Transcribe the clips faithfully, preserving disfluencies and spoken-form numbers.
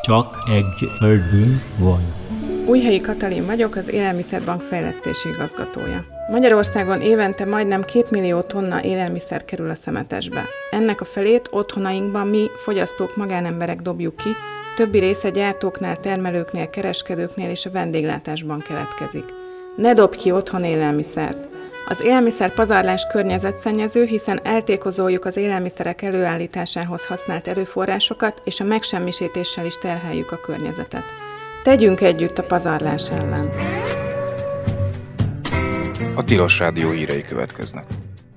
Csak egy földünk van. Újhelyi Katalin vagyok, az Élelmiszerbank fejlesztési igazgatója. Magyarországon évente majdnem két millió tonna élelmiszer kerül a szemetesbe. Ennek a felét otthonainkban mi, fogyasztók, magánemberek dobjuk ki, többi része gyártóknál, termelőknél, kereskedőknél és a vendéglátásban keletkezik. Ne dobj ki otthon élelmiszert! Az élelmiszer pazarlás környezetszennyező, hiszen eltékozoljuk az élelmiszerek előállításához használt erőforrásokat, és a megsemmisítéssel is terheljük a környezetet. Tegyünk együtt a pazarlás ellen! A Tilos Rádió hírei következnek.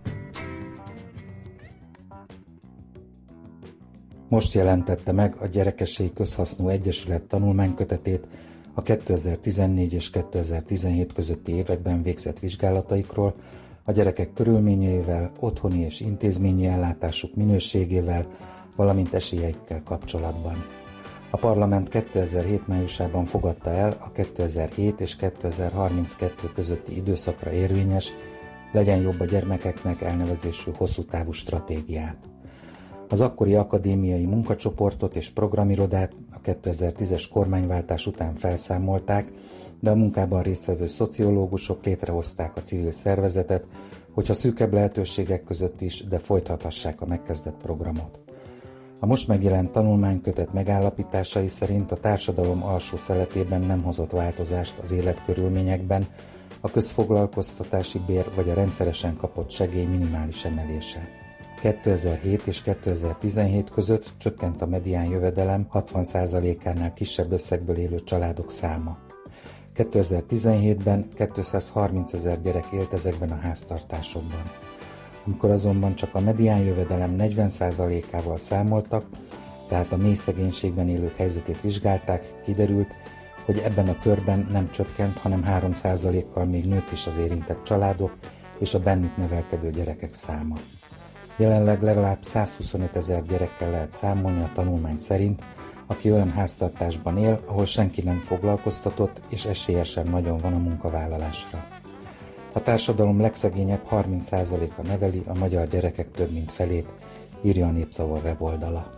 Most jelentette meg a Gyerekességi Közhasznú Egyesület tanulmánykötetét a kétezer-tizennégy és kétezer-tizenhét közötti években végzett vizsgálataikról, a gyerekek körülményeivel, otthoni és intézményi ellátásuk minőségével, valamint esélyeikkel kapcsolatban. A parlament kétezer-hét májusában fogadta el a kétezer-hét és kétezer-harminckettő közötti időszakra érvényes Legyen jobb a gyermekeknek elnevezésű hosszú távú stratégiát. Az akkori akadémiai munkacsoportot és programirodát a kétezer-tízes kormányváltás után felszámolták, de a munkában résztvevő szociológusok létrehozták a civil szervezetet, hogyha szűkebb lehetőségek között is, de folytathassák a megkezdett programot. A most megjelent tanulmánykötet megállapításai szerint a társadalom alsó szeletében nem hozott változást az életkörülményekben, a közfoglalkoztatási bér vagy a rendszeresen kapott segély minimális emelése. kétezer-hét és kétezer-tizenhét között csökkent a medián jövedelem hatvan százalékánál kisebb összegből élő családok száma. kétezer-tizenhétben kétszázharmincezer gyerek élt ezekben a háztartásokban. Amikor azonban csak a medián jövedelem negyven százalékával számoltak, tehát a mély szegénységben élők helyzetét vizsgálták, kiderült, hogy ebben a körben nem csökkent, hanem három százalékkal még nőtt is az érintett családok és a bennük nevelkedő gyerekek száma. Jelenleg legalább százhuszonöt ezer gyerekkel lehet számolni a tanulmány szerint, aki olyan háztartásban él, ahol senki nem foglalkoztatott, és esélyesen nagyon van a munkavállalásra. A társadalom legszegényebb harminc százaléka neveli a magyar gyerekek több mint felét, írja a Népszava weboldala.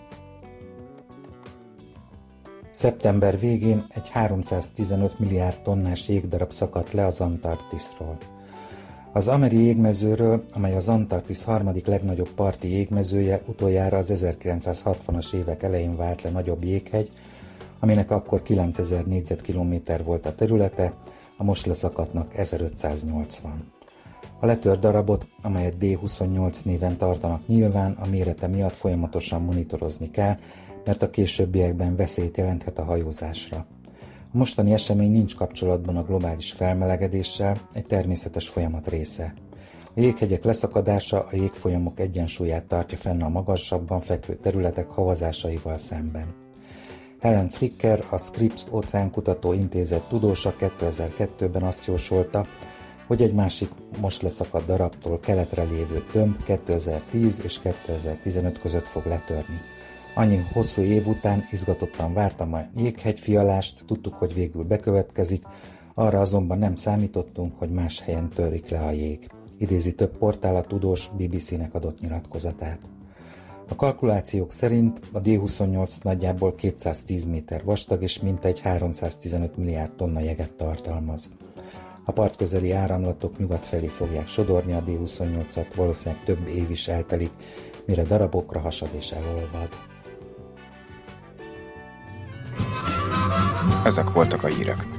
Szeptember végén egy háromszáztizenöt milliárd tonnás jégdarab szakadt le az Antarktiszról. Az amerikai jégmezőről, amely az Antarktisz harmadik legnagyobb parti jégmezője, utoljára az ezerkilencszázhatvanas évek elején vált le nagyobb jéghegy, aminek akkor kilencezer négyzetkilométer volt a területe, a most leszakadtnak ezerötszáznyolcvan. A letört darabot, amelyet dé huszonnyolc néven tartanak nyilván, a mérete miatt folyamatosan monitorozni kell, mert a későbbiekben veszélyt jelenthet a hajózásra. A mostani esemény nincs kapcsolatban a globális felmelegedéssel, egy természetes folyamat része. A jéghegyek leszakadása a jégfolyamok egyensúlyát tartja fenn a magasabban fekvő területek havazásaival szemben. Helen Fricker, a Scripps Óceánkutató Intézet tudósa kétezer-kettőben azt jósolta, hogy egy másik most leszakadt darabtól keletre lévő tömb kétezer-tíz és kétezer-tizenöt között fog letörni. Annyi hosszú év után izgatottan vártam a jéghegyfialást, tudtuk, hogy végül bekövetkezik, arra azonban nem számítottunk, hogy más helyen törik le a jég. Idézi több portál a tudós bé bé cé-nek adott nyilatkozatát. A kalkulációk szerint a dé huszonnyolc nagyjából kétszáztíz méter vastag és mintegy háromszáztizenöt milliárd tonna jeget tartalmaz. A partközeli áramlatok nyugat felé fogják sodorni a dé huszonnyolcat, valószínűleg több év is eltelik, mire darabokra hasad és elolvad. Ezek voltak a hírek.